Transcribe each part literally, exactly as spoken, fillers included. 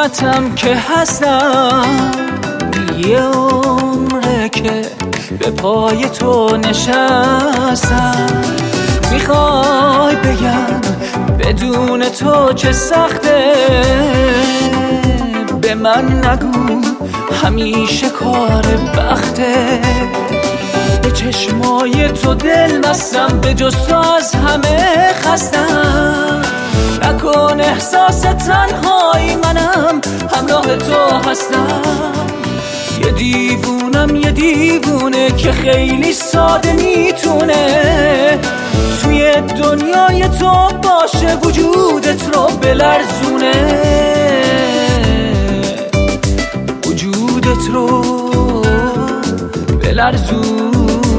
خدمتم که هستم، یه عمره که به پای تو نشستم. میخوای بگم بدون تو چه سخته، به من نگو همیشه کار بخته. به چشمای تو دل مستم، به جز تو از همه خستم. نکن احساس تنهایی، منم همراه تو هستم. یه دیوونم یه دیوونه که خیلی ساده میتونه توی دنیای تو باشه، وجودت رو بلرزونه، وجودت رو بلرزونه.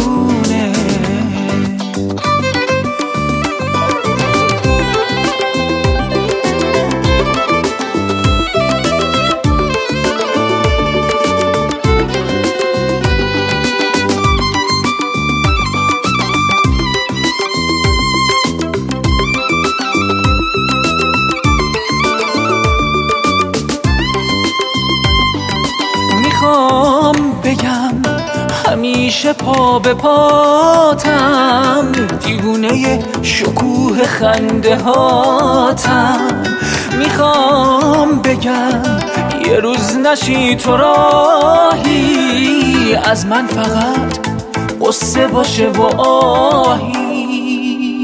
میخوام بگم همیشه پا به پاتم، دیوونه شکوه خنده هاتم. میخوام بگم یه روز نشی تو راهی، از من فقط قصه باشه و آهی.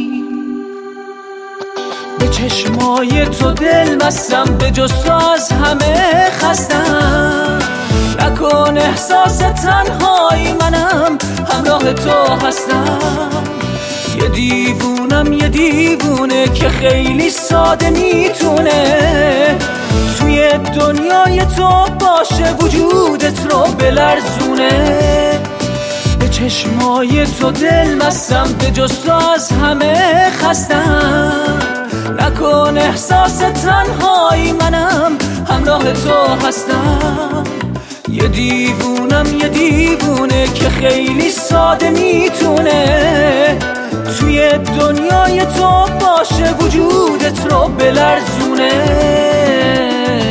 به چشمای تو دل مستم، به جز تو از همه خستم. نکن احساس تنهایی، منم همراه تو هستم. یه دیوونم یه دیوونه که خیلی ساده میتونه توی دنیای تو باشه، وجودت رو بلرزونه. به چشمای تو دل مستم، به جز تو از همه خستم. نکن احساس تنهایی، منم همراه تو هستم. یه دیوونم یه دیوونه که خیلی ساده میتونه توی دنیای تو باشه، وجودت رو بلرزونه،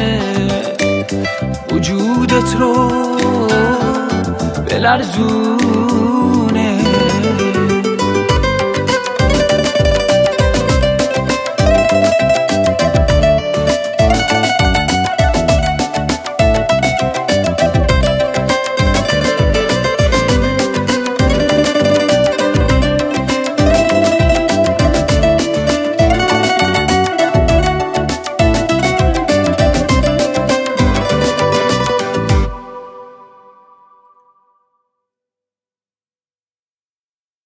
وجودت رو بلرزونه.